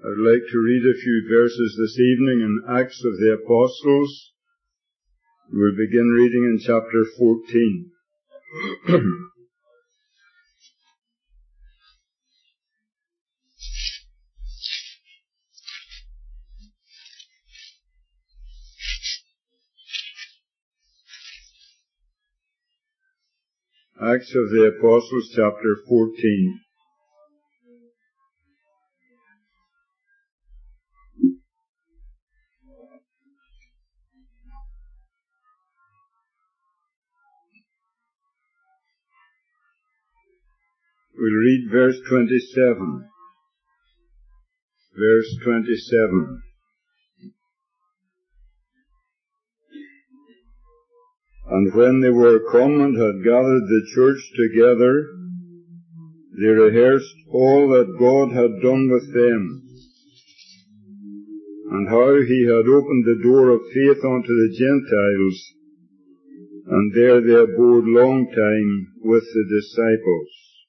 I'd like to read a few verses this evening in Acts of the Apostles. We'll begin reading in chapter 14. Acts of the Apostles, chapter 14. We'll read verse 27. Verse 27. And when they were come and had gathered the church together, they rehearsed all that God had done with them, and how he had opened the door of faith unto the Gentiles, and there they abode long time with the disciples.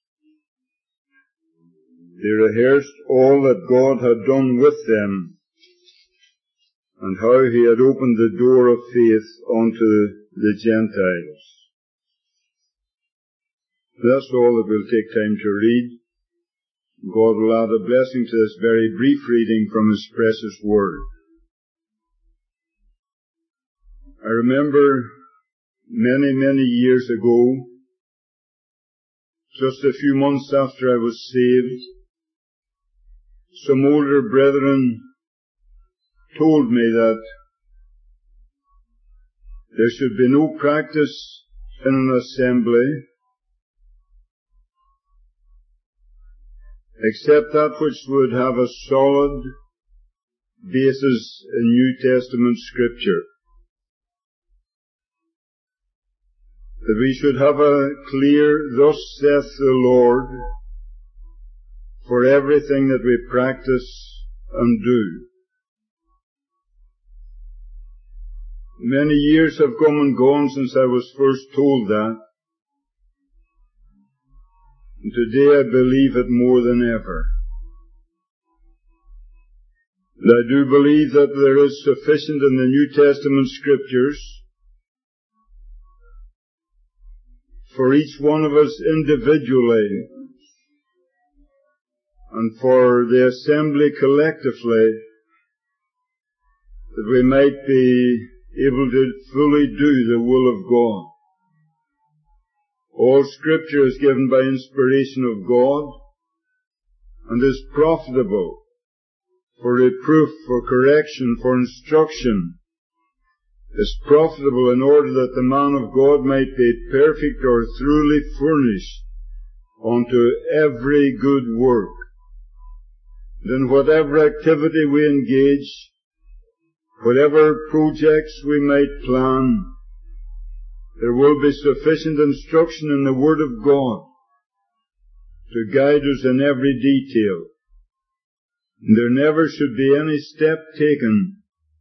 They rehearsed all that God had done with them, and how he had opened the door of faith unto the Gentiles. That's all that we'll take time to read. God will add a blessing to this very brief reading from His precious Word. I remember many years ago, just a few months after I was saved, some older brethren told me that there should be no practice in an assembly except that which would have a solid basis in New Testament Scripture. That we should have a clear, thus saith the Lord, for everything that we practice and do. Many years have come and gone since I was first told that, and today I believe it more than ever. And I do believe that there is sufficient in the New Testament Scriptures for each one of us individually and for the assembly collectively, that we might be able to fully do the will of God. All Scripture is given by inspiration of God and is profitable for reproof, for correction, for instruction. Is profitable in order that the man of God might be perfect or thoroughly furnished unto every good work. And in whatever activity we engage, whatever projects we might plan, there will be sufficient instruction in the Word of God to guide us in every detail. And there never should be any step taken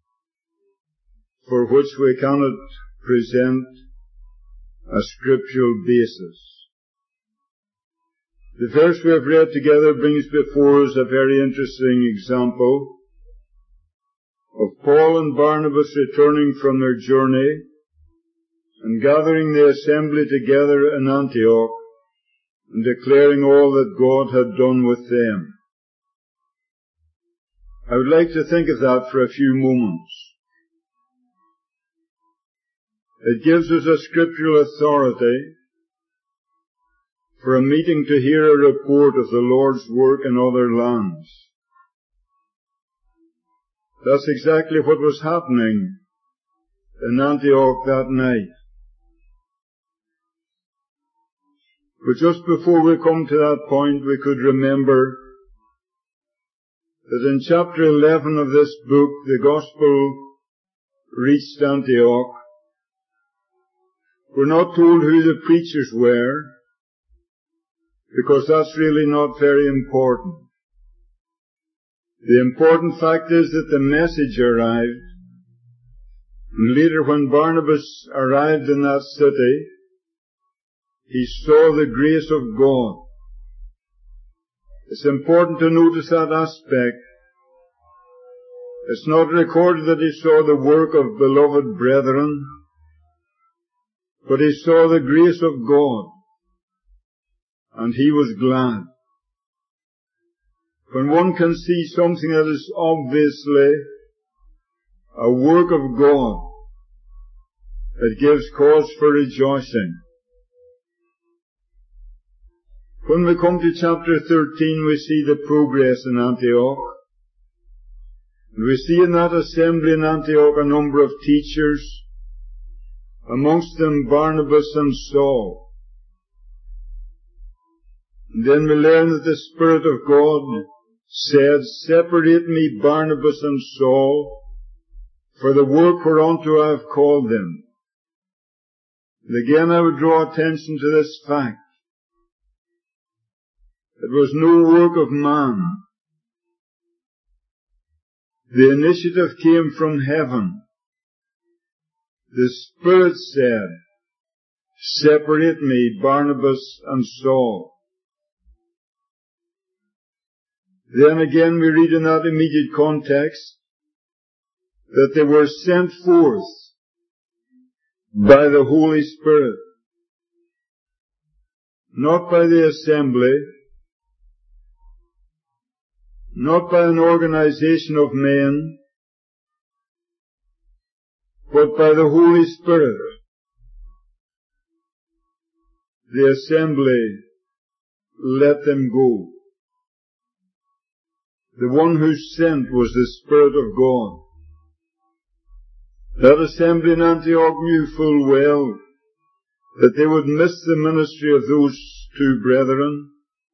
for which we cannot present a scriptural basis. The verse we have read together brings before us a very interesting example of Paul and Barnabas returning from their journey and gathering the assembly together in Antioch and declaring all that God had done with them. I would like to think of that for a few moments. It gives us a scriptural authority for a meeting to hear a report of the Lord's work in other lands. That's exactly what was happening in Antioch that night. But just before we come to that point, we could remember that in chapter 11 of this book, the gospel reached Antioch. We're not told who the preachers were, because that's really not very important. The important fact is that the message arrived, and later when Barnabas arrived in that city, he saw the grace of God. It's important to notice that aspect It's not recorded that he saw the work of beloved brethren, but he saw the grace of God, and he was glad. When one can see something that is obviously a work of God, it gives cause for rejoicing. When we come to chapter 13, we see the progress in Antioch. We see in that assembly in Antioch a number of teachers, amongst them Barnabas and Saul. And then we learn that the Spirit of God said, "Separate me Barnabas and Saul for the work whereunto I have called them." And again I would draw attention to this fact. It was no work of man. The initiative came from heaven. The Spirit said, "Separate me, Barnabas and Saul." Then again we read in that immediate context that they were sent forth by the Holy Spirit, not by the assembly, not by an organization of men, but by the Holy Spirit. The assembly let them go. The one who sent was the Spirit of God. That assembly in Antioch knew full well that they would miss the ministry of those two brethren.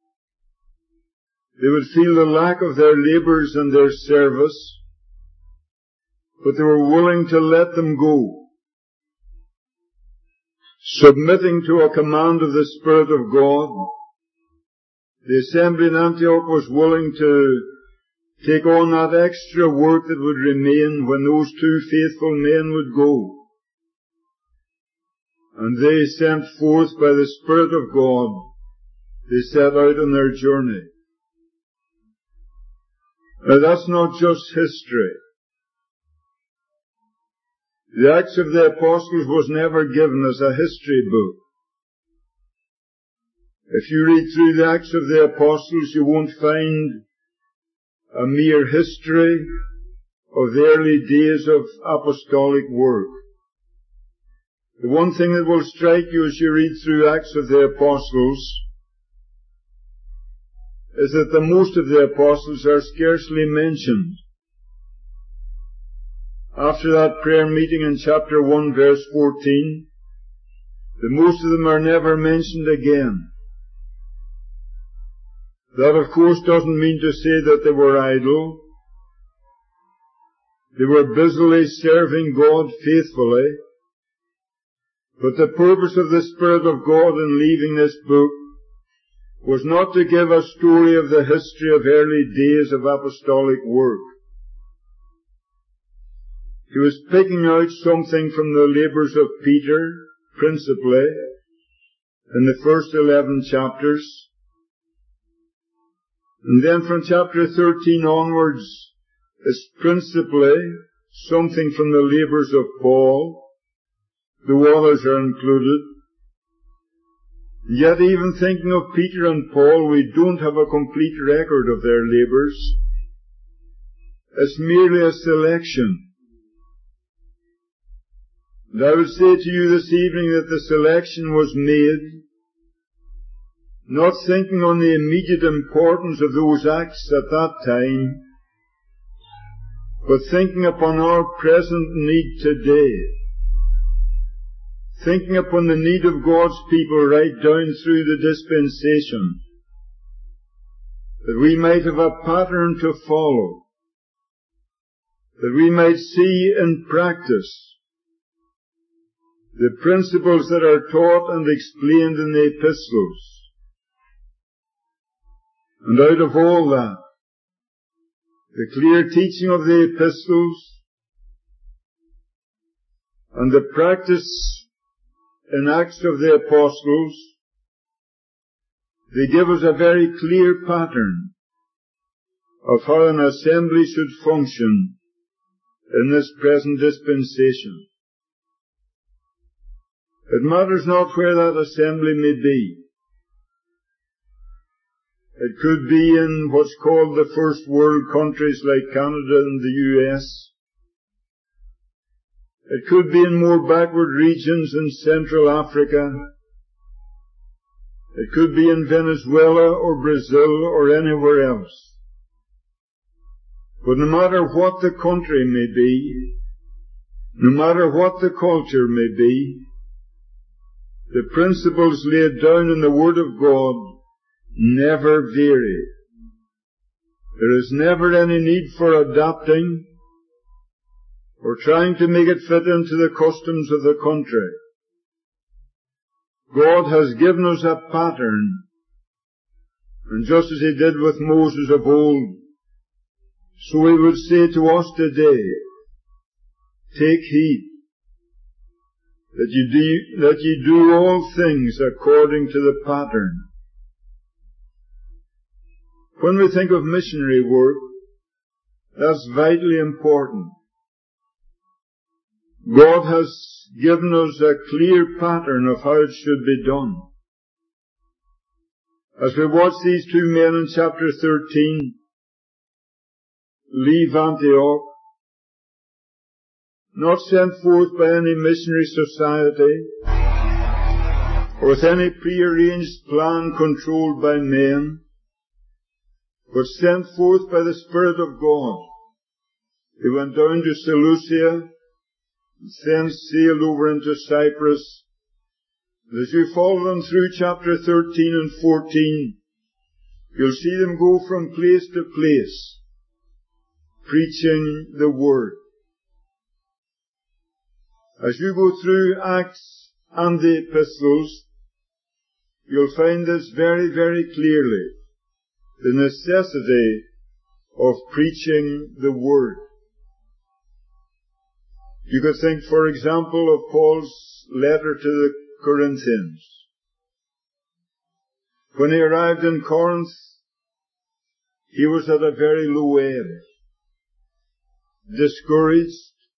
They would feel the lack of their labors and their service, but they were willing to let them go, submitting to a command of the Spirit of God. The assembly in Antioch was willing to take on that extra work that would remain when those two faithful men would go. And they, sent forth by the Spirit of God, they set out on their journey. Now that's not just history. The Acts of the Apostles was never given as a history book. If you read through the Acts of the Apostles, you won't find a mere history of the early days of apostolic work. The one thing that will strike you as you read through Acts of the Apostles is that the most of the apostles are scarcely mentioned. After that prayer meeting in chapter 1 verse 14, the most of them are never mentioned again. That of course doesn't mean to say that they were idle. They were busily serving God faithfully. But the purpose of the Spirit of God in leaving this book was not to give a story of the history of early days of apostolic work. He was picking out something from the labors of Peter, principally, in the first 11 chapters. And then from chapter 13 onwards, is principally something from the labors of Paul, though others are included. Yet even thinking of Peter and Paul, we don't have a complete record of their labors. It's merely a selection. And I would say to you this evening that the selection was made not thinking on the immediate importance of those acts at that time, but thinking upon our present need today. Thinking upon the need of God's people right down through the dispensation, that we might have a pattern to follow, that we might see in practice the principles that are taught and explained in the epistles. And out of all that, the clear teaching of the epistles and the practice in Acts of the Apostles, they give us a very clear pattern of how an assembly should function in this present dispensation. It matters not where that assembly may be. It could be in what's called the first world countries like Canada and the US. It could be in more backward regions in Central Africa. It could be in Venezuela or Brazil or anywhere else. But no matter what the country may be, no matter what the culture may be, the principles laid down in the Word of God never vary. There is never any need for adapting or trying to make it fit into the customs of the country. God has given us a pattern, and just as He did with Moses of old, so He would say to us today, take heed that ye do all things according to the pattern. When we think of missionary work, that's vitally important. God has given us a clear pattern of how it should be done. As we watch these two men in chapter 13 leave Antioch, not sent forth by any missionary society, or with any prearranged plan controlled by men, but sent forth by the Spirit of God. They went down to Seleucia, thence sailed over into Cyprus. And as you follow them through chapter 13 and 14, you'll see them go from place to place, preaching the Word. As you go through Acts and the epistles, you'll find this very, very clearly, the necessity of preaching the Word. You could think, for example, of Paul's letter to the Corinthians. When he arrived in Corinth, he was at a very low ebb, discouraged,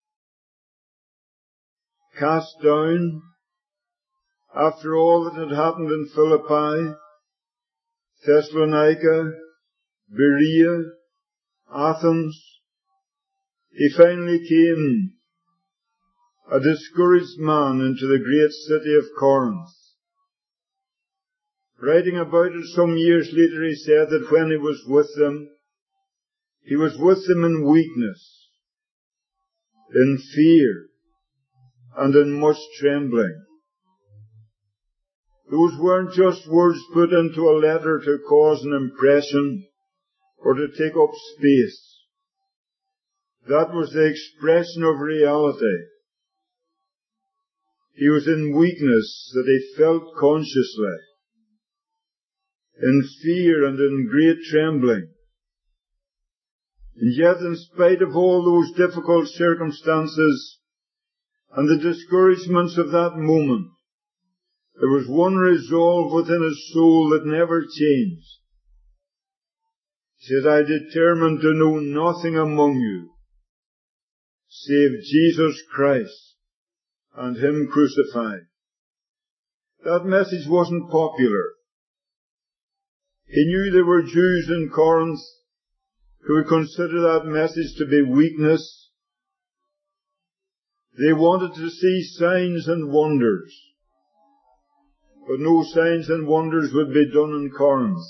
cast down, after all that had happened in Philippi, Thessalonica, Berea, Athens. He finally came, a discouraged man, into the great city of Corinth. Writing about it some years later, he said that when he was with them in weakness, in fear, and in much trembling. Those weren't just words put into a letter to cause an impression or to take up space. That was the expression of reality. He was in weakness that he felt consciously, in fear and in great trembling. And yet, in spite of all those difficult circumstances and the discouragements of that moment, there was one resolve within his soul that never changed. He said, I determined to know nothing among you save Jesus Christ and Him crucified. That message wasn't popular. He knew there were Jews in Corinth who would consider that message to be weakness. They wanted to see signs and wonders, but no signs and wonders would be done in Corinth.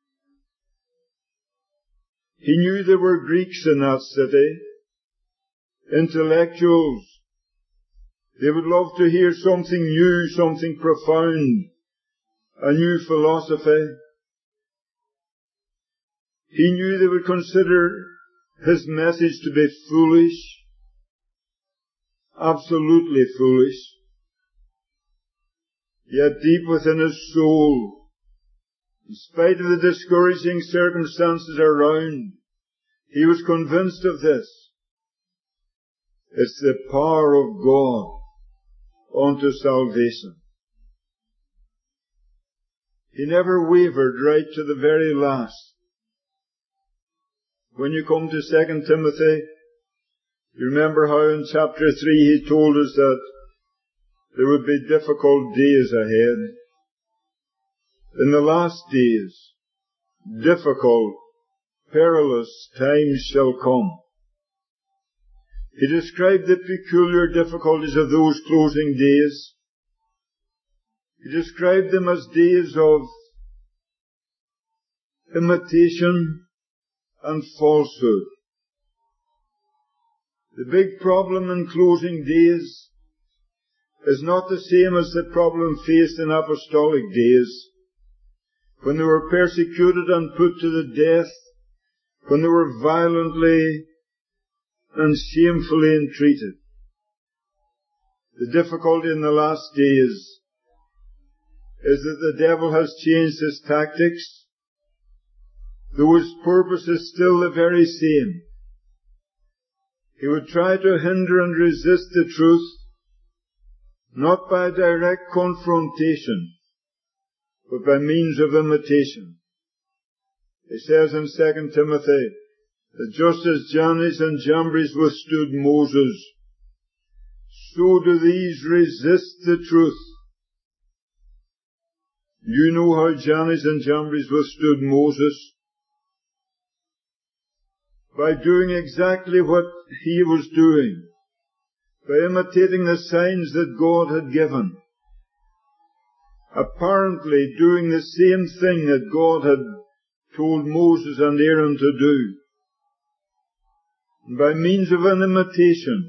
He knew there were Greeks in that city, intellectuals. They would love to hear something new, something profound, a new philosophy. He knew they would consider his message to be foolish, absolutely foolish. Yet deep within his soul, in spite of the discouraging circumstances around, he was convinced of this. It's the power of God unto salvation. He never wavered right to the very last. When you come to 2 Timothy, You remember how in chapter 3 he told us that there would be difficult days ahead. In the last days, difficult, perilous times shall come. He described the peculiar difficulties of those closing days. He described them as days of imitation and falsehood. The big problem in closing days is not the same as the problem faced in apostolic days, when they were persecuted and put to the death, when they were violently and shamefully entreated. The difficulty in the last days is that the devil has changed his tactics, though his purpose is still the very same. He would try to hinder and resist the truth, not by direct confrontation, but by means of imitation. He says in 2 Timothy that just as Jannes and Jambres withstood Moses, so do these resist the truth. You know how Jannes and Jambres withstood Moses? By doing exactly what he was doing, by imitating the signs that God had given, apparently doing the same thing that God had told Moses and Aaron to do. And by means of an imitation,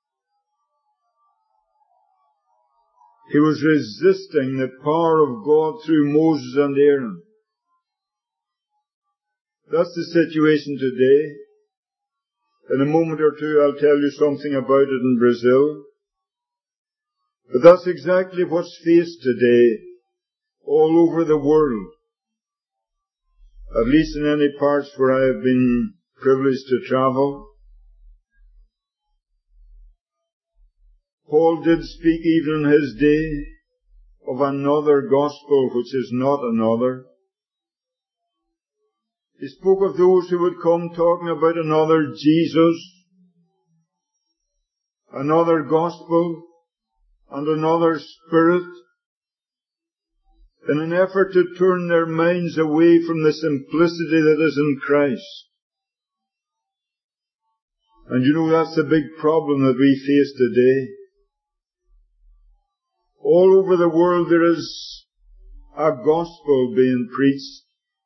he was resisting the power of God through Moses and Aaron. That's the situation today. In a moment or two I'll tell you something about it in Brazil. But that's exactly what's faced today all over the world. At least in any parts where I have been privileged to travel. Paul did speak even in his day of another gospel which is not another. He spoke of those who would come talking about another Jesus, another gospel, and another spirit, in an effort to turn their minds away from the simplicity that is in Christ. And you know that's the big problem that we face today. All over the world there is a gospel being preached.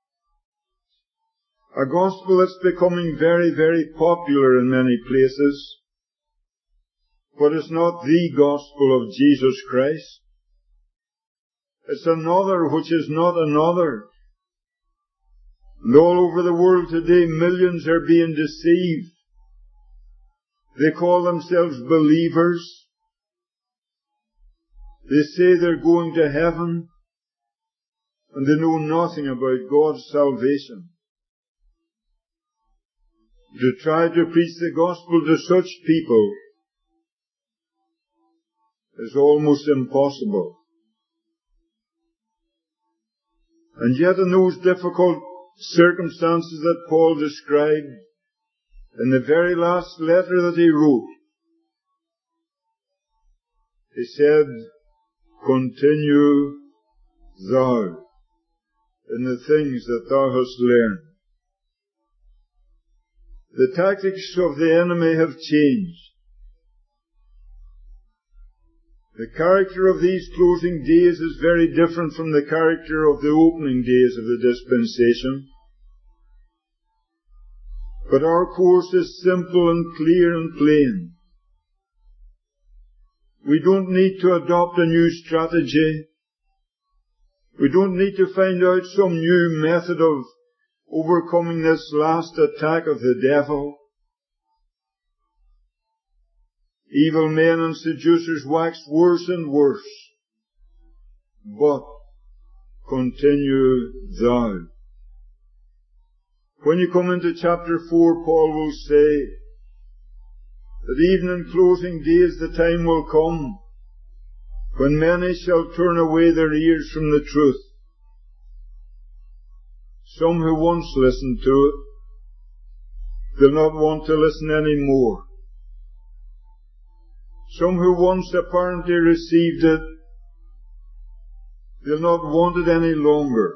A gospel that's becoming very, very popular in many places. But it's not the gospel of Jesus Christ. It's another which is not another. And all over the world today, millions are being deceived. They call themselves believers. They say they're going to heaven, and they know nothing about God's salvation. To try to preach the gospel to such people is almost impossible. And yet in those difficult circumstances that Paul described, in the very last letter that he wrote, he said, "Continue thou in the things that thou hast learned." The tactics of the enemy have changed. The character of these closing days is very different from the character of the opening days of the dispensation. But our course is simple and clear and plain. We don't need to adopt a new strategy. We don't need to find out some new method of overcoming this last attack of the devil. Evil men and seducers wax worse and worse. But continue thou. When you come into chapter 4, Paul will say that even in closing days the time will come when many shall turn away their ears from the truth. Some who once listened to it will not want to listen any more. Some who once apparently received it, they'll not want it any longer.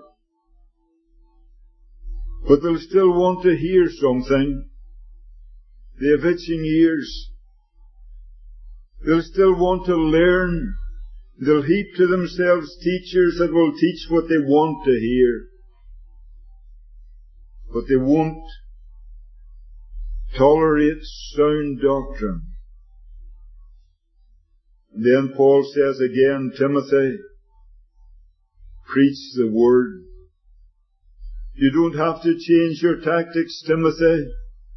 But they'll still want to hear something. They have itching ears. They'll still want to learn. They'll heap to themselves teachers that will teach what they want to hear. But they won't tolerate sound doctrine. And then Paul says again, Timothy, preach the word. You don't have to change your tactics, Timothy.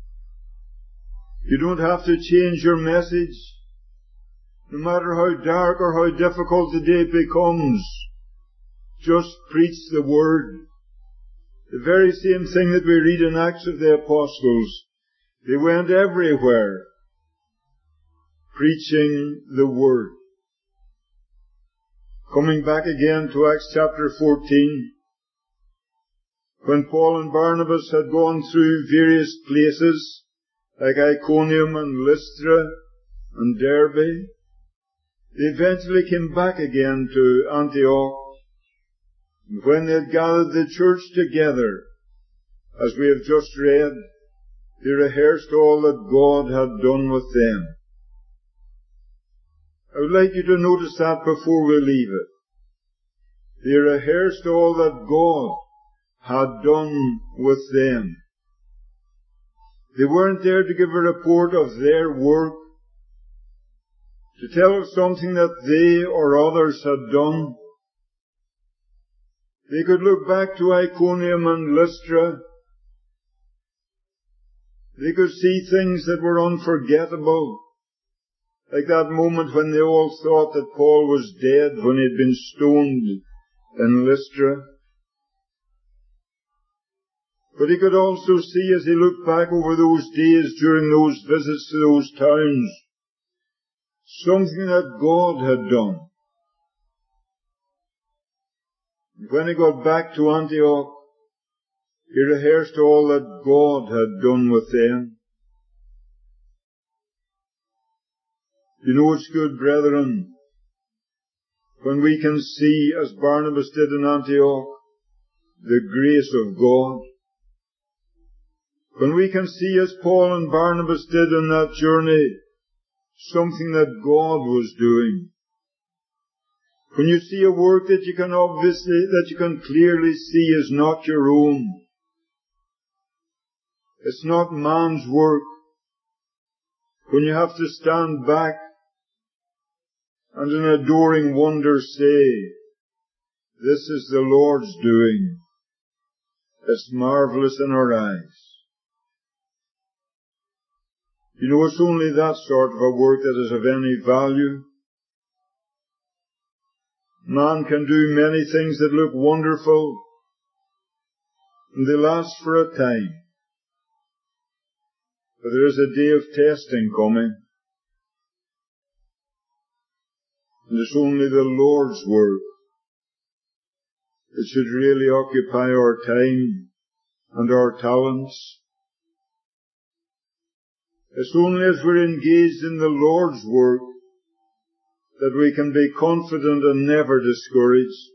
You don't have to change your message. No matter how dark or how difficult the day becomes, just preach the word. The very same thing that we read in Acts of the Apostles. They went everywhere preaching the word. Coming back again to Acts chapter 14, when Paul and Barnabas had gone through various places, like Iconium and Lystra and Derbe, they eventually came back again to Antioch. And when they had gathered the church together, as we have just read, they rehearsed all that God had done with them. I would like you to notice that before we leave it. They rehearsed all that God had done with them. They weren't there to give a report of their work, to tell of something that they or others had done. They could look back to Iconium and Lystra. They could see things that were unforgettable, like that moment when they all thought that Paul was dead when he had been stoned in Lystra. But he could also see, as he looked back over those days during those visits to those towns, something that God had done. And when he got back to Antioch, he rehearsed all that God had done with them. You know, it's good, brethren, when we can see, as Barnabas did in Antioch, the grace of God. When we can see, as Paul and Barnabas did on that journey, something that God was doing. When you see a work that you can clearly see is not your own. It's not man's work. When you have to stand back and in adoring wonder say, this is the Lord's doing. It's marvelous in our eyes. You know, it's only that sort of a work that is of any value. Man can do many things that look wonderful, and they last for a time. But there is a day of testing coming. And it's only the Lord's work that should really occupy our time and our talents. It's only as we're engaged in the Lord's work that we can be confident and never discouraged.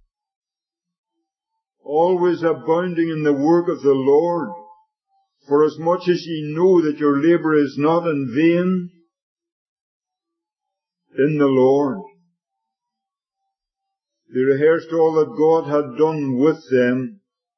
Always abounding in the work of the Lord, for as much as ye know that your labour is not in vain in the Lord. They rehearsed all that God had done with them.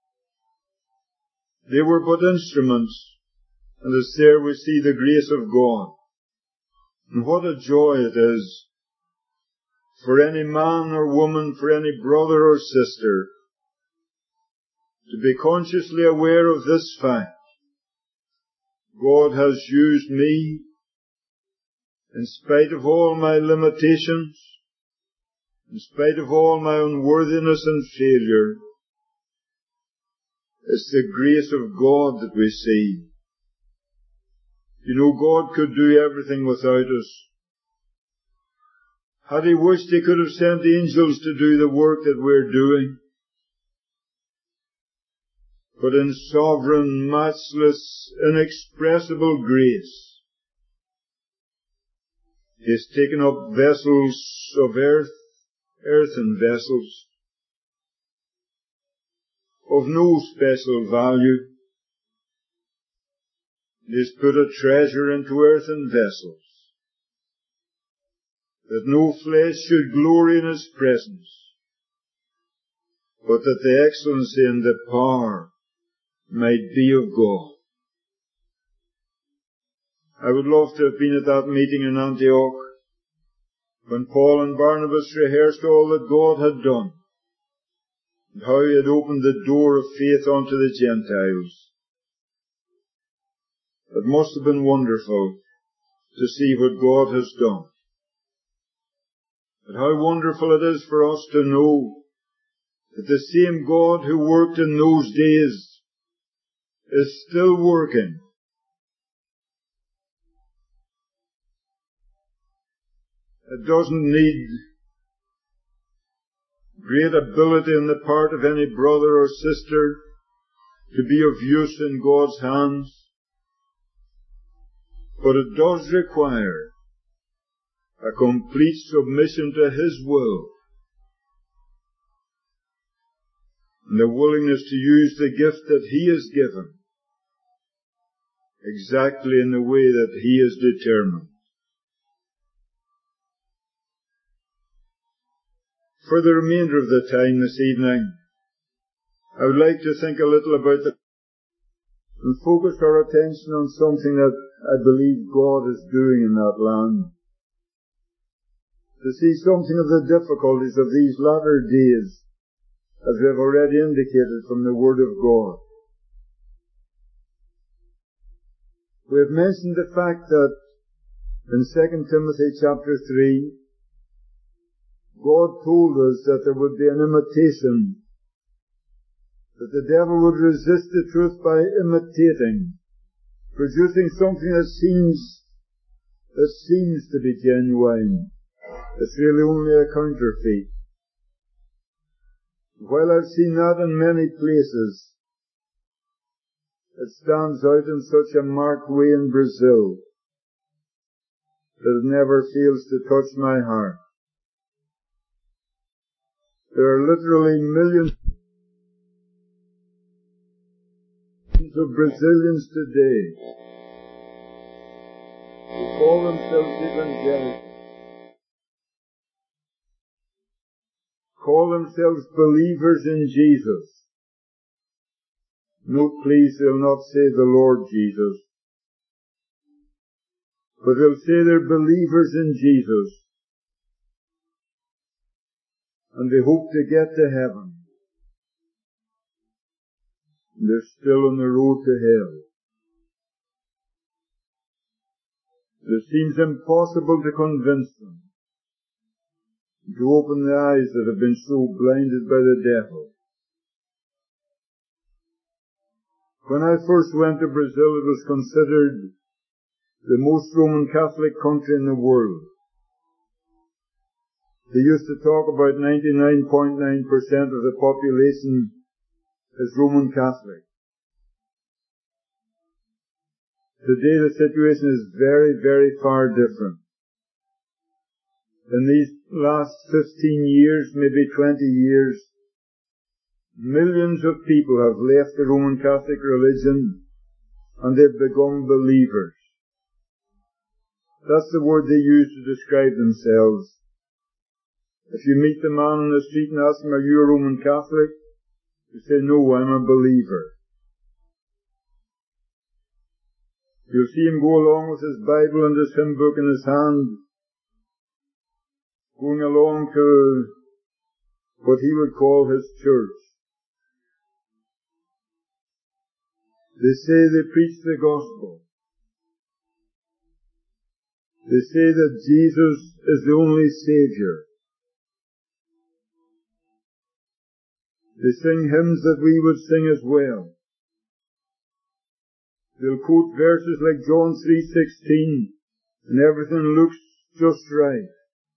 They were but instruments, and as there we see the grace of God. And what a joy it is for any man or woman, for any brother or sister, to be consciously aware of this fact. God has used me in spite of all my limitations, in spite of all my unworthiness and failure. It's the grace of God that we see. You know, God could do everything without us. Had He wished, He could have sent angels to do the work that we're doing. But in sovereign, matchless, inexpressible grace, He has taken up vessels of earthen vessels, of no special value. He has put a treasure into earthen vessels, that no flesh should glory in His presence, but that the excellency and the power might be of God. I would love to have been at that meeting in Antioch when Paul and Barnabas rehearsed all that God had done, and how He had opened the door of faith unto the Gentiles. It must have been wonderful to see what God has done. But how wonderful it is for us to know that the same God who worked in those days is still working. It doesn't need great ability on the part of any brother or sister to be of use in God's hands, but it does require a complete submission to His will and a willingness to use the gift that He has given exactly in the way that He has determined. For the remainder of the time this evening, I would like to think a little about and focus our attention on something that I believe God is doing in that land. To see something of the difficulties of these latter days, as we have already indicated from the Word of God. We have mentioned the fact that in 2 Timothy chapter 3, God told us that there would be an imitation, that the devil would resist the truth by imitating, producing something that seems to be genuine. It's really only a counterfeit. While I've seen that in many places, it stands out in such a marked way in Brazil that it never fails to touch my heart. There are literally millions of Brazilians today who call themselves evangelical, call themselves believers in Jesus. Note please, they'll not say the Lord Jesus, but they'll say they're believers in Jesus, and they hope to get to heaven. And they're still on the road to hell. It seems impossible to convince them, to open the eyes that have been so blinded by the devil. When I first went to Brazil, it was considered the most Roman Catholic country in the world. They used to talk about 99.9% of the population as Roman Catholic. Today the situation is very, very far different. In these last 15 years, maybe 20 years, millions of people have left the Roman Catholic religion and they've become believers. That's the word they use to describe themselves. If you meet the man on the street and ask him, are you a Roman Catholic? You say, no, I'm a believer. You'll see him go along with his Bible and his hymn book in his hand, going along to what he would call his church. They say they preach the gospel. They say that Jesus is the only Saviour. They sing hymns that we would sing as well. They'll quote verses like John 3:16, and everything looks just right.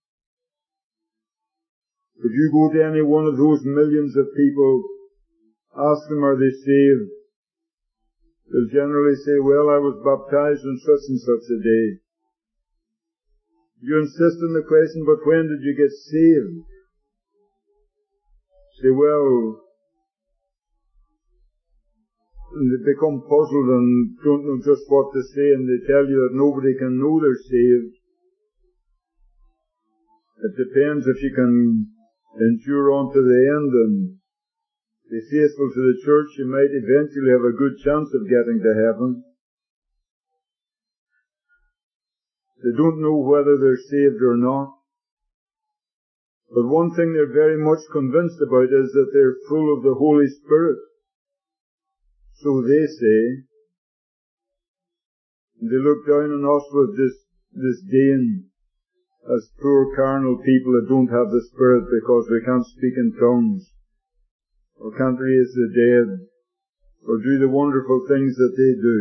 If you go to any one of those millions of people, ask them, are they saved? They'll generally say, well, I was baptized on such and such a day. You insist on the question, but when did you get saved? Say, well, and they become puzzled and don't know just what to say, and they tell you that nobody can know they're saved. It depends if you can endure on to the end and be faithful to the church, you might eventually have a good chance of getting to heaven. They don't know whether they're saved or not. But one thing they're very much convinced about is that they're full of the Holy Spirit. So they say. And they look down on us with disdain as poor carnal people that don't have the Spirit because we can't speak in tongues, or can't raise the dead, or do the wonderful things that they do.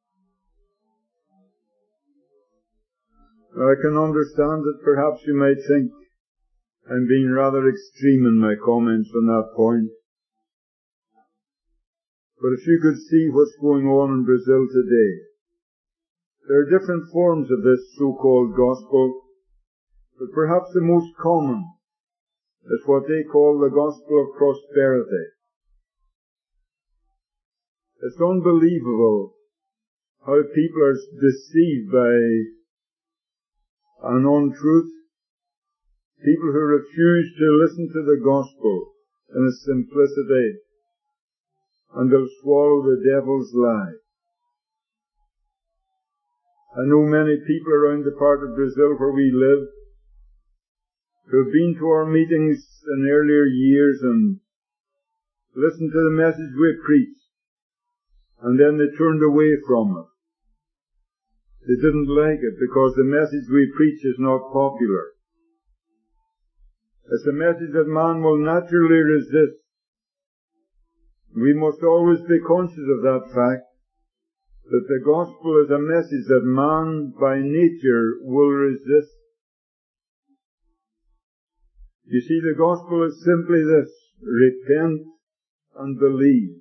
I can understand that perhaps you might think I'm being rather extreme in my comments on that point. But if you could see what's going on in Brazil today, there are different forms of this so-called gospel, but perhaps the most common is what they call the gospel of prosperity. It's unbelievable how people are deceived by an untruth. People who refuse to listen to the gospel in its simplicity, and they'll swallow the devil's lie. I know many people around the part of Brazil where we live who have been to our meetings in earlier years and listened to the message we preached, and then they turned away from it. They didn't like it because the message we preach is not popular. It's a message that man will naturally resist. We must always be conscious of that fact, that the gospel is a message that man by nature will resist. You see, the gospel is simply this: repent and believe.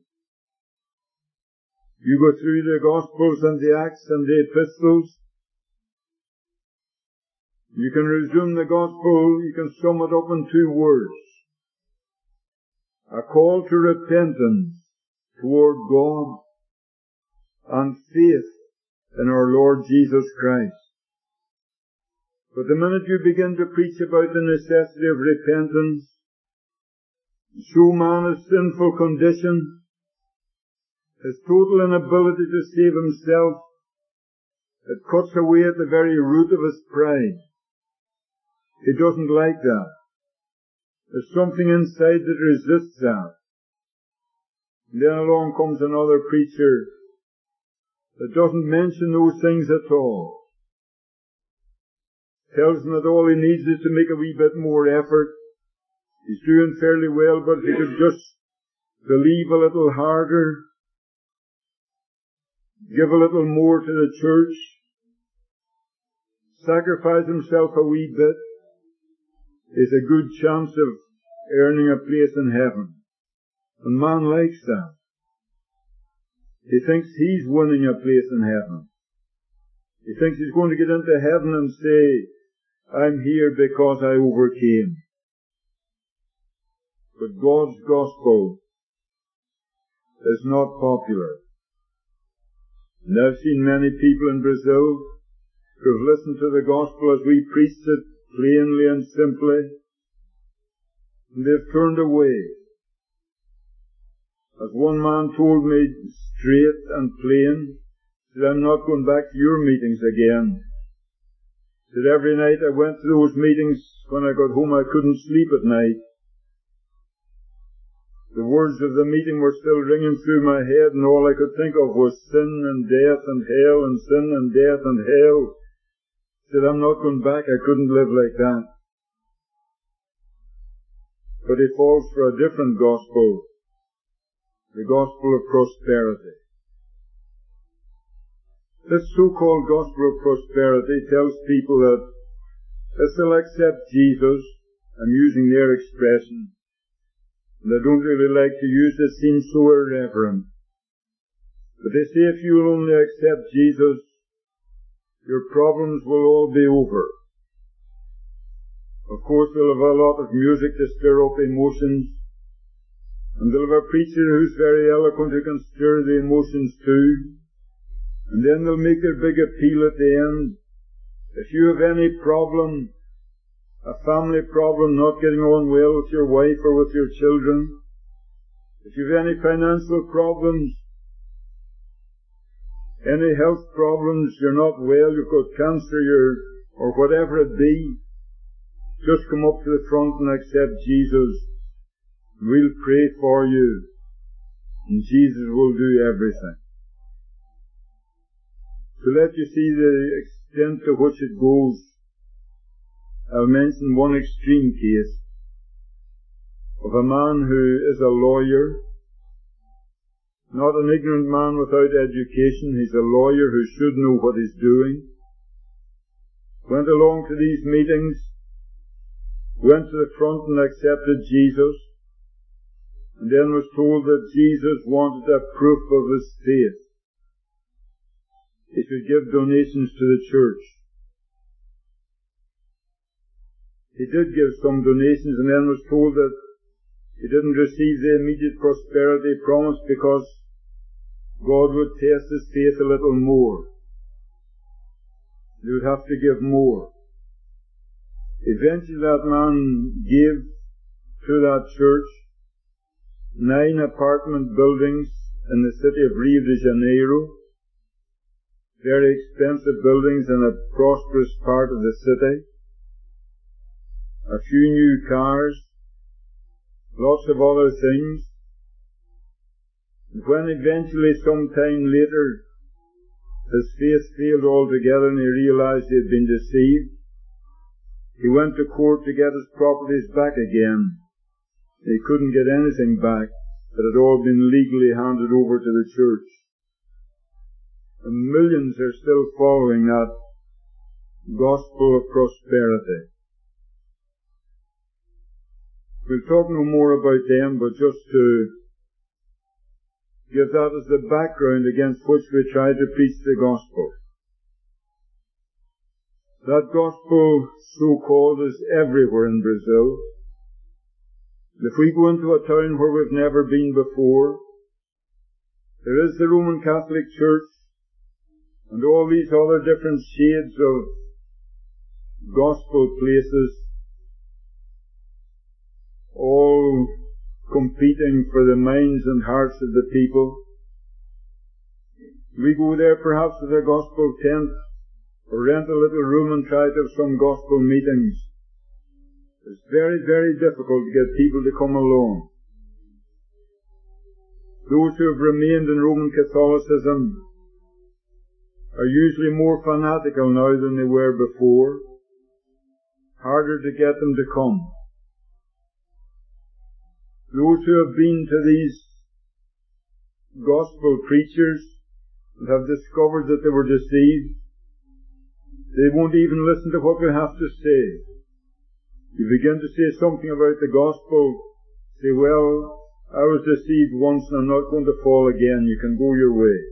You go through the Gospels and the Acts and the Epistles. You can resume the Gospel, you can sum it up in 2 words. A call to repentance toward God and faith in our Lord Jesus Christ. But the minute you begin to preach about the necessity of repentance, show man his sinful condition, his total inability to save himself, it cuts away at the very root of his pride. He doesn't like that. There's something inside that resists that. And then along comes another preacher that doesn't mention those things at all. Tells him that all he needs is to make a wee bit more effort. He's doing fairly well, but if he could just believe a little harder, give a little more to the church, sacrifice himself a wee bit, is a good chance of earning a place in heaven. And man likes that. He thinks he's winning a place in heaven. He thinks he's going to get into heaven and say, I'm here because I overcame. But God's gospel is not popular. And I've seen many people in Brazil who have listened to the gospel as we preached it plainly and simply, and they've turned away. As one man told me straight and plain, said, I'm not going back to your meetings again. Said every night I went to those meetings, when I got home I couldn't sleep at night. The words of the meeting were still ringing through my head, and all I could think of was sin and death and hell and sin and death and hell. Said, I'm not going back, I couldn't live like that. But he falls for a different gospel, the gospel of prosperity. This so-called gospel of prosperity tells people that if they'll accept Jesus, I'm using their expression, and I don't really like to use it, it seems so irreverent. But they say if you'll only accept Jesus, your problems will all be over. Of course, they'll have a lot of music to stir up emotions, and they'll have a preacher who's very eloquent who can stir the emotions too, and then they'll make their big appeal at the end. If you have any problem, a family problem, not getting on well with your wife or with your children, if you have any financial problems, any health problems, you're not well, you've got cancer, or whatever it be, just come up to the front and accept Jesus. We'll pray for you, and Jesus will do everything. To let you see the extent to which it goes, I'll mention one extreme case of a man who is a lawyer, not an ignorant man without education. He's a lawyer who should know what he's doing. Went along to these meetings, went to the front and accepted Jesus, and then was told that Jesus wanted a proof of his faith. He should give donations to the church. He did give some donations, and then was told that he didn't receive the immediate prosperity promised because God would test his faith a little more. He would have to give more. Eventually that man gave to that church 9 apartment buildings in the city of Rio de Janeiro, very expensive buildings in a prosperous part of the city, a few new cars, lots of other things. And when eventually some time later his faith failed altogether and he realized he had been deceived, he went to court to get his properties back again. He couldn't get anything back. It had all been legally handed over to the church. And millions are still following that gospel of prosperity. We'll talk no more about them, but just to give that as the background against which we try to preach the gospel. That gospel, so-called, is everywhere in Brazil. If we go into a town where we've never been before, there is the Roman Catholic Church and all these other different shades of gospel places, all competing for the minds and hearts of the people. We go there perhaps with a gospel tent, or rent a little room and try to have some gospel meetings. It's very, very difficult to get people to come along. Those who have remained in Roman Catholicism are usually more fanatical now than they were before. Harder to get them to come. Those who have been to these gospel preachers and have discovered that they were deceived, they won't even listen to what we have to say. You begin to say something about the gospel, say, well, I was deceived once and I'm not going to fall again. You can go your way.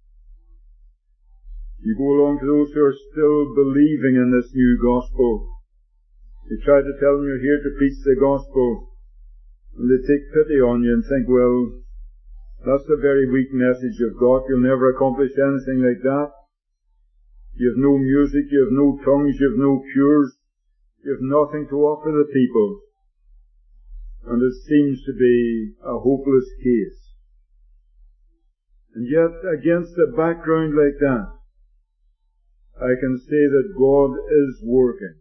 You go along to those who are still believing in this new gospel. You try to tell them you're here to preach the gospel, and they take pity on you and think, well, that's a very weak message you've got. You'll never accomplish anything like that. You have no music, you have no tongues, you have no cures, you have nothing to offer the people. And it seems to be a hopeless case. And yet, against a background like that, I can say that God is working.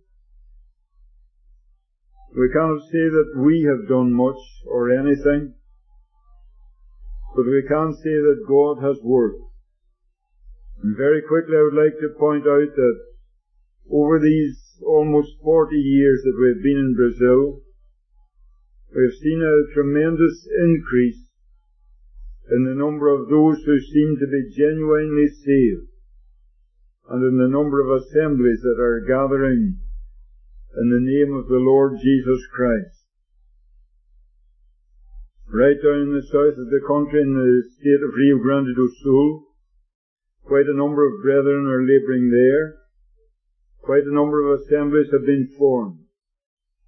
We cannot say that we have done much or anything, but we can say that God has worked. And very quickly I would like to point out that over these almost 40 years that we've been in Brazil, we've seen a tremendous increase in the number of those who seem to be genuinely saved, and in the number of assemblies that are gathering in the name of the Lord Jesus Christ. Right down in the south of the country, in the state of Rio Grande do Sul, quite a number of brethren are labouring there. Quite a number of assemblies have been formed.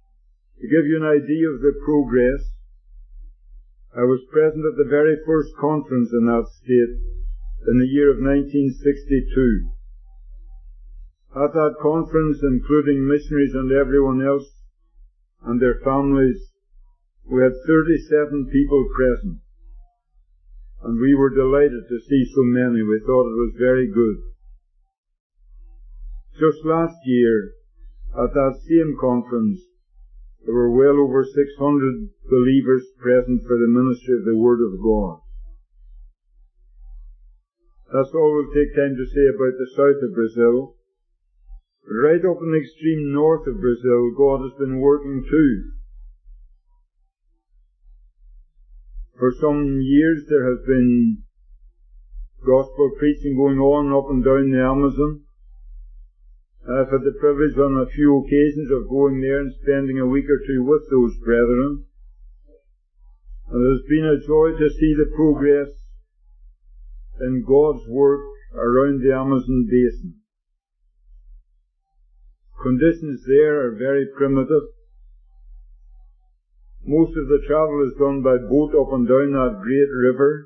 To give you an idea of the progress, I was present at the very first conference in that state in the year of 1962. At that conference, including missionaries and everyone else and their families, we had 37 people present. And we were delighted to see so many. We thought it was very good. Just last year, at that same conference, there were well over 600 believers present for the ministry of the Word of God. That's all we'll take time to say about the south of Brazil. But right up in the extreme north of Brazil, God has been working too. For some years there has been gospel preaching going on up and down the Amazon. I've had the privilege on a few occasions of going there and spending a week or two with those brethren. And it has been a joy to see the progress in God's work around the Amazon basin. Conditions there are very primitive. Most of the travel is done by boat up and down that great river.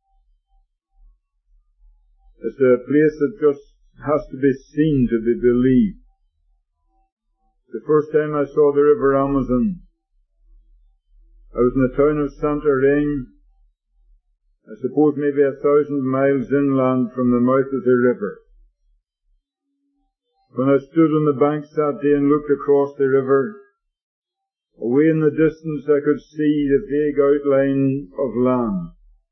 It's a place that just has to be seen to be believed. The first time I saw the river Amazon, I was in the town of Santarém, I suppose maybe 1,000 miles inland from the mouth of the river. When I stood on the banks that day and looked across the river, away in the distance I could see the vague outline of land.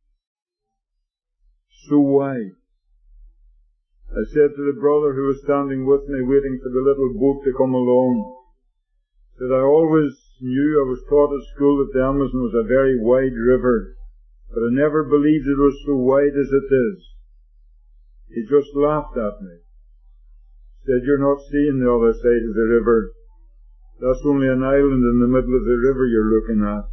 So wide. I said to the brother who was standing with me waiting for the little boat to come along, that I always knew, I was taught at school that the Amazon was a very wide river, but I never believed it was so wide as it is. He just laughed at me. Said, "You're not seeing the other side of the river. That's only an island in the middle of the river you're looking at."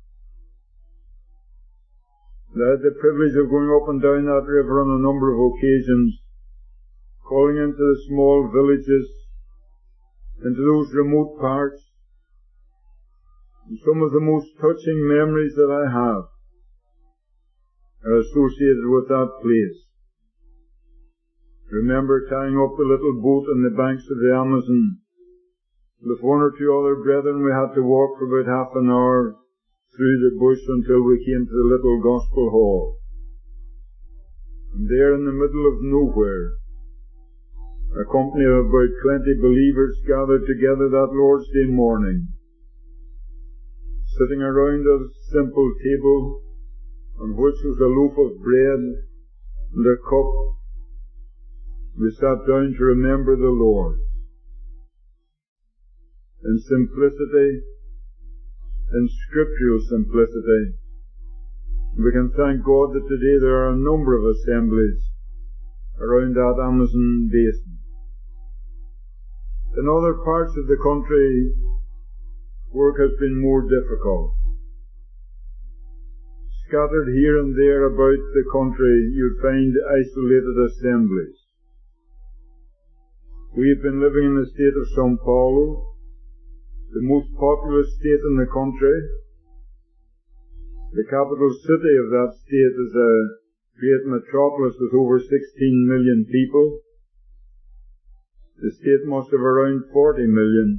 I had the privilege of going up and down that river on a number of occasions, calling into the small villages, into those remote parts. And some of the most touching memories that I have are associated with that place. I remember tying up the little boat on the banks of the Amazon. With one or two other brethren, we had to walk for about half an hour through the bush until we came to the little gospel hall. And there in the middle of nowhere, a company of about 20 believers gathered together that Lord's Day morning, sitting around a simple table on which was a loaf of bread and a cup. We sat down to remember the Lord. In simplicity, in scriptural simplicity. We can thank God that today there are a number of assemblies around that Amazon basin. In other parts of the country, work has been more difficult. Scattered here and there about the country, you'll find isolated assemblies. We have been living in the state of São Paulo, the most populous state in the country. The capital city of that state is a great metropolis with over 16 million people. The state must have around 40 million.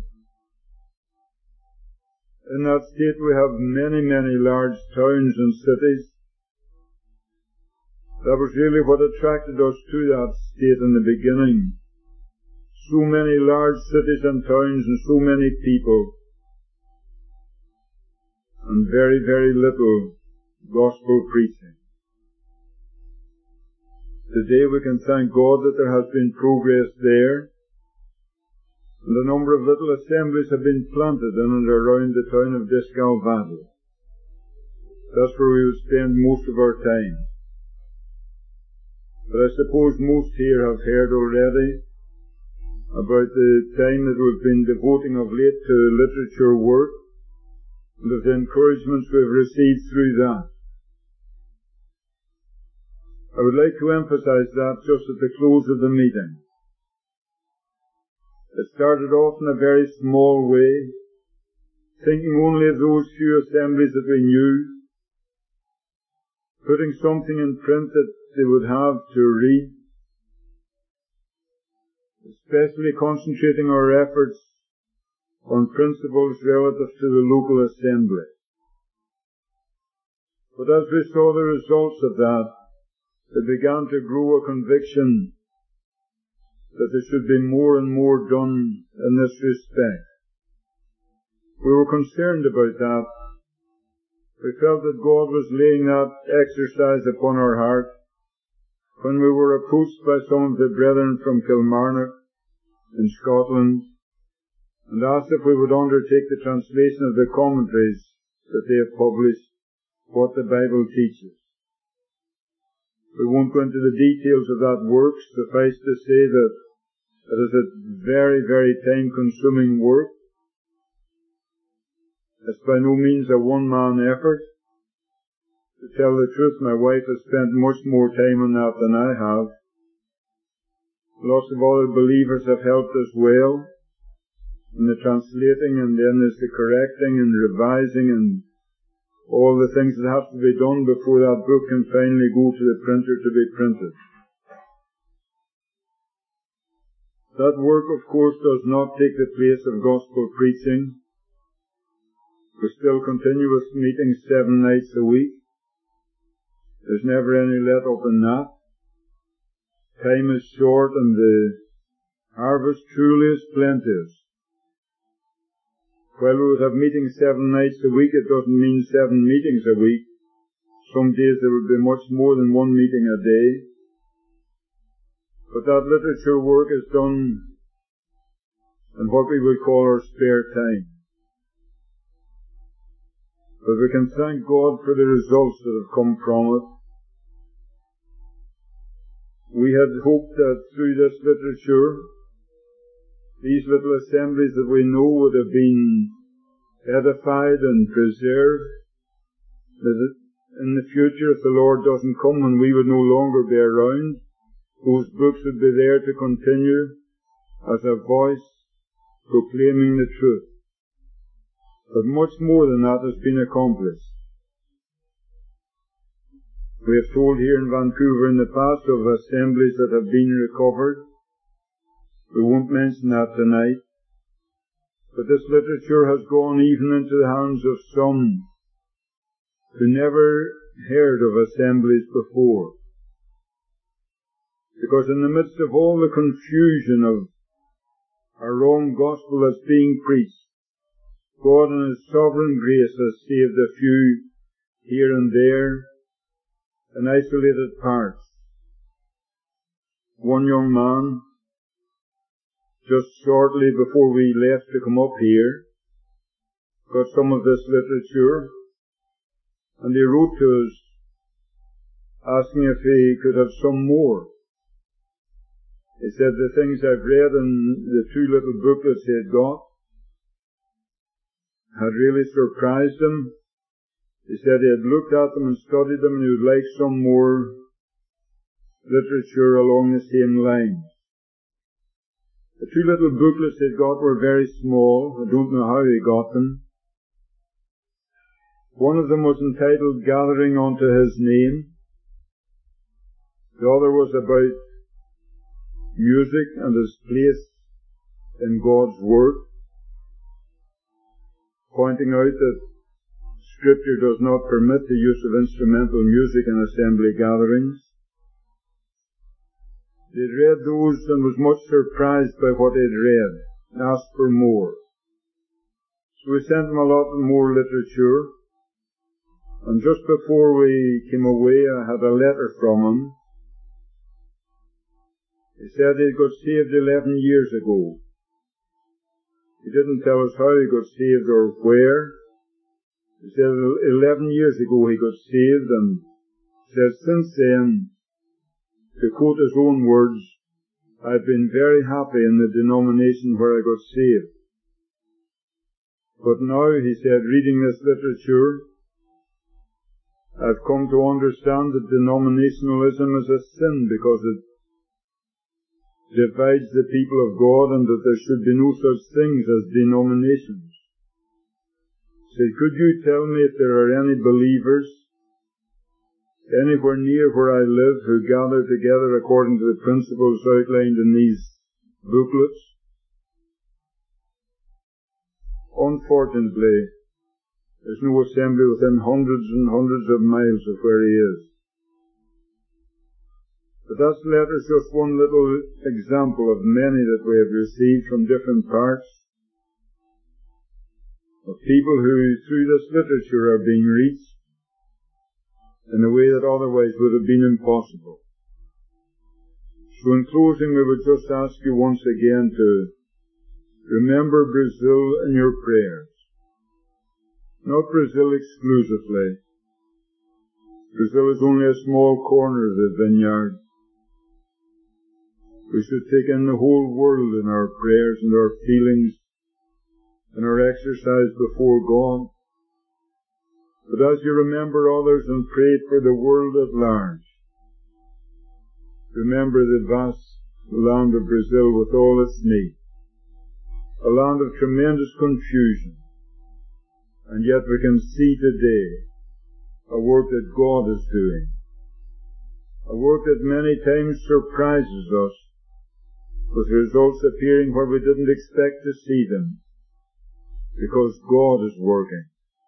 In that state we have many, many large towns and cities. That was really what attracted us to that state in the beginning. So many large cities and towns and so many people, and very, very little gospel preaching. Today we can thank God that there has been progress there, and a number of little assemblies have been planted in and around the town of Descalvado. That's where we will spend most of our time. But I suppose most here have heard already about the time that we've been devoting of late to literature work, and of the encouragements we've received through that. I would like to emphasize that just at the close of the meeting. It started off in a very small way, thinking only of those few assemblies that we knew, putting something in print that they would have to read, especially concentrating our efforts on principles relative to the local assembly. But as we saw the results of that, it began to grow a conviction that there should be more and more done in this respect. We were concerned about that. We felt that God was laying that exercise upon our heart when we were approached by some of the brethren from Kilmarnock in Scotland and asked if we would undertake the translation of the commentaries that they have published, what the Bible teaches. We won't go into the details of that work. Suffice to say that it is a very, very time-consuming work. It's by no means a one-man effort. To tell the truth, my wife has spent much more time on that than I have. Lots of other believers have helped us well in the translating, and then there's the correcting and revising and all the things that have to be done before that book can finally go to the printer to be printed. That work, of course, does not take the place of gospel preaching. We still continue with meetings 7 nights a week. There's never any let up in that. Time is short and the harvest truly is plenteous. While we would have meetings 7 nights a week, it doesn't mean 7 meetings a week. Some days there would be much more than 1 meeting a day. But that literature work is done in what we would call our spare time. But we can thank God for the results that have come from it. We had hoped that through this literature, these little assemblies that we know would have been edified and preserved, that in the future, if the Lord doesn't come and we would no longer be around, those books would be there to continue as a voice proclaiming the truth. But much more than that has been accomplished. We have told here in Vancouver in the past of assemblies that have been recovered. We won't mention that tonight. But this literature has gone even into the hands of some who never heard of assemblies before. Because in the midst of all the confusion of a wrong gospel that's being preached, God in His sovereign grace has saved a few here and there in isolated parts. One young man, just shortly before we left to come up here, got some of this literature, and he wrote to us asking if he could have some more. He said the things I've read in the 2 little booklets he had got had really surprised him. He said he had looked at them and studied them and he would like some more literature along the same lines. The 2 little booklets he had got were very small. I don't know how he got them. One of them was entitled Gathering Unto His Name. The other was about music and its place in God's Word, pointing out that Scripture does not permit the use of instrumental music in assembly gatherings. He had read those and was much surprised by what he had read, and asked for more. So we sent him a lot more literature, and just before we came away I had a letter from him. He said he got saved 11 years ago. He didn't tell us how he got saved or where. He said 11 years ago he got saved, and said since then, to quote his own words, I've been very happy in the denomination where I got saved. But now, he said, reading this literature, I've come to understand that denominationalism is a sin because it divides the people of God and that there should be no such things as denominations. said, could you tell me if there are any believers anywhere near where I live who gather together according to the principles outlined in these booklets? Unfortunately, there's no assembly within hundreds and hundreds of miles of where he is. But that letter is just one little example of many that we have received from different parts, of people who, through this literature, are being reached in a way that otherwise would have been impossible. So in closing, we would just ask you once again to remember Brazil in your prayers. Not Brazil exclusively. Brazil is only a small corner of the vineyard. We should take in the whole world in our prayers and our feelings and our exercise before God. But as you remember others and pray for the world at large, remember the vast land of Brazil with all its needs, a land of tremendous confusion, and yet we can see today a work that God is doing, a work that many times surprises us, with results appearing where we didn't expect to see them, because God is working.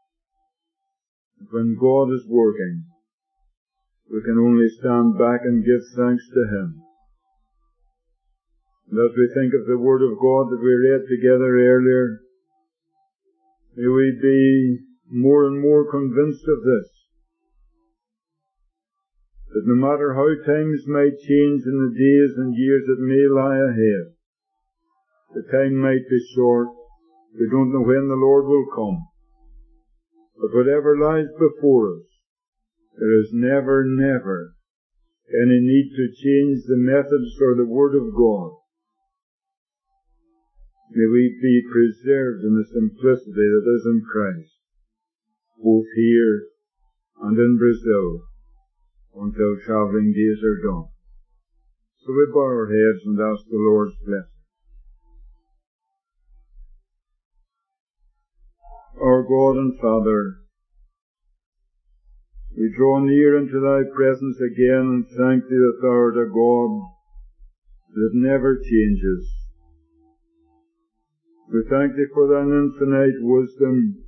When God is working, we can only stand back and give thanks to Him. And as we think of the Word of God that we read together earlier, may we be more and more convinced of this, that no matter how times might change in the days and years that may lie ahead, the time might be short, we don't know when the Lord will come. But whatever lies before us, there is never, never any need to change the methods or the Word of God. May we be preserved in the simplicity that is in Christ, both here and in Brazil, until travelling days are done. So we bow our heads and ask the Lord's blessing. Our God and Father, we draw near into Thy presence again and thank Thee that Thou art a God that never changes. We thank Thee for Thine infinite wisdom.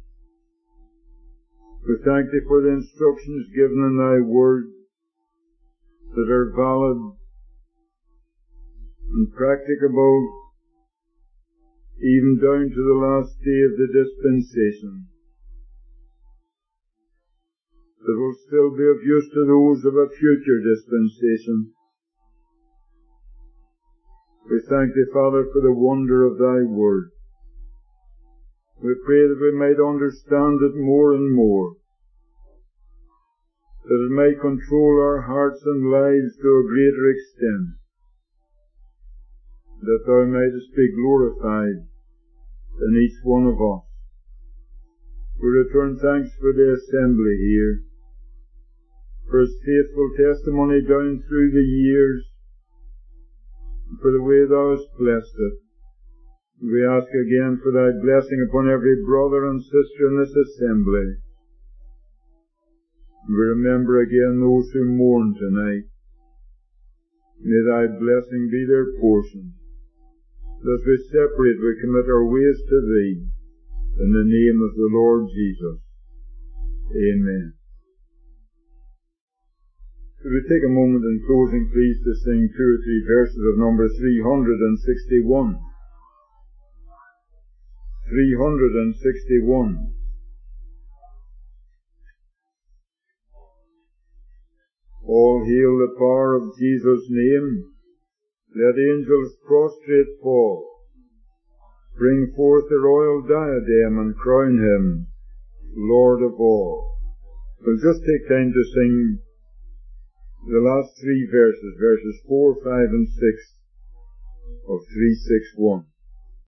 We thank Thee for the instructions given in Thy Word that are valid and practicable even down to the last day of the dispensation, that will still be of use to those of a future dispensation. We thank Thee, Father, for the wonder of Thy Word. We pray that we might understand it more and more, that it might control our hearts and lives to a greater extent, that Thou mightest be glorified in each one of us. We return thanks for the assembly here, for its faithful testimony down through the years, and for the way Thou hast blessed it. We ask again for Thy blessing upon every brother and sister in this assembly. We remember again those who mourn tonight. May Thy blessing be their portion. As we separate, we commit our ways to Thee, in the name of the Lord Jesus. Amen. Could we take a moment in closing, please, to sing 2 or 3 verses of number 361. 361. All hail the power of Jesus' name. Let angels prostrate fall. Bring forth the royal diadem and crown Him Lord of all. We'll just take time to sing the last 3 verses, verses 4, 5 and 6 of 361.